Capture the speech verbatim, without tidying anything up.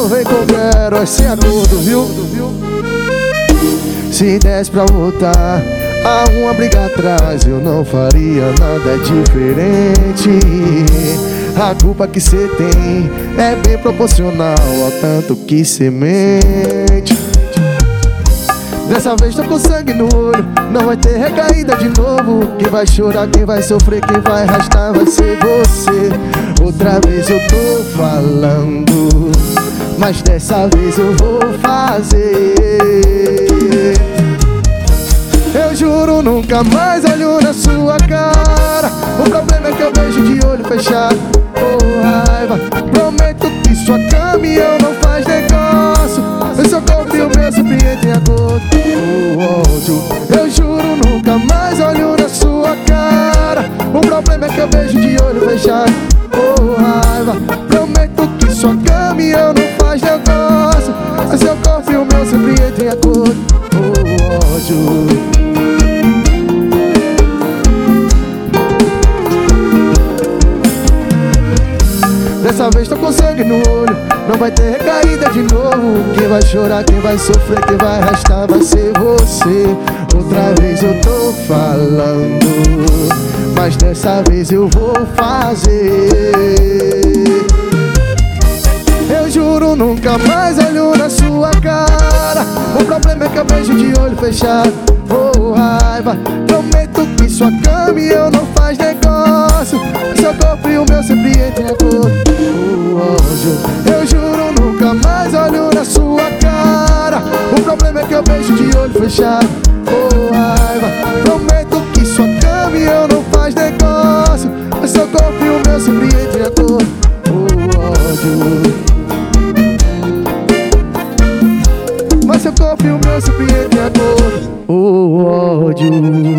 não vem com quero, é sem acordo, viu? Se desse pra voltar a uma briga atrás, eu não faria nada diferente. A culpa que cê tem é bem proporcional ao tanto que cê mente. Dessa vez tô com sangue no olho, não vai ter recaída de novo. Quem vai chorar, quem vai sofrer, quem vai arrastar vai ser você. Outra vez eu tô falando, mas dessa vez eu vou fazer. Eu juro, nunca mais olho na sua cara. O problema é que eu vejo de olho fechado. Oh, raiva, prometo que sua caminhão não faz negócio. Eu só confio, meu surpreende a cor. Oh, ódio. Eu juro, nunca mais olho na sua cara. O problema é que eu vejo de olho fechado. Oh, raiva, prometo que sua caminhão não faz negócio. Eu só confio, meu surpreende a cor. Oh, ódio. Dessa vez tô com sangue no olho, não vai ter recaída de novo. Quem vai chorar, quem vai sofrer, quem vai arrastar vai ser você. Outra vez eu tô falando, mas dessa vez eu vou fazer. Eu juro, nunca mais olho na sua cara. O problema é que eu vejo de olho fechado. Oh, raiva, prometo que sua caminhão não faz negócio. Seu corpo e o meu sempre entre a cor. Oh, ódio. Eu juro, nunca mais olho na sua cara. O problema é que eu vejo de olho fechado. Oh, raiva, prometo que sua caminhão não faz negócio. Seu corpo e o meu sempre entre a cor. Oh, ódio. Mas seu corpo e o meu surpreende a cor. O ódio.